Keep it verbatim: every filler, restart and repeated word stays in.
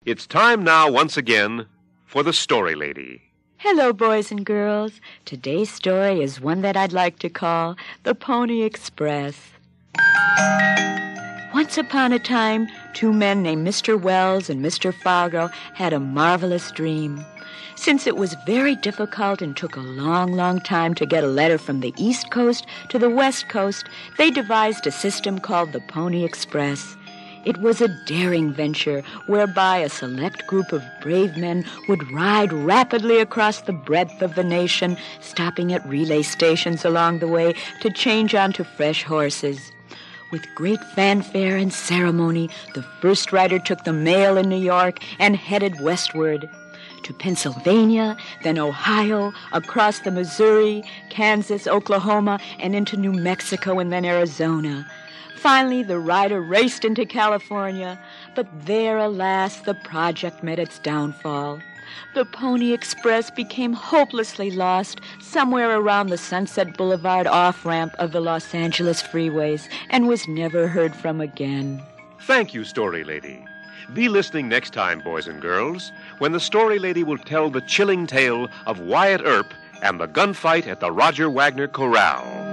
It's time now, once again, for the Story Lady. Hello, boys and girls. Today's story is one that I'd like to call The Pony Express. Once upon a time, two men named Mister Wells and Mister Fargo had a marvelous dream. Since it was very difficult and took a long, long time to get a letter from the East Coast to the West Coast, they devised a system called the Pony Express. It was a daring venture whereby a select group of brave men would ride rapidly across the breadth of the nation, stopping at relay stations along the way to change onto fresh horses. With great fanfare and ceremony, the first rider took the mail in New York and headed westward to Pennsylvania, then Ohio, across the Missouri, Kansas, Oklahoma, and into New Mexico and then Arizona. Finally, the rider raced into California, but there, alas, the project met its downfall. The Pony Express became hopelessly lost somewhere around the Sunset Boulevard off-ramp of the Los Angeles freeways and was never heard from again. Thank you, Story Lady. Be listening next time, boys and girls, when the Story Lady will tell the chilling tale of Wyatt Earp and the gunfight at the Roger Wagner Corral.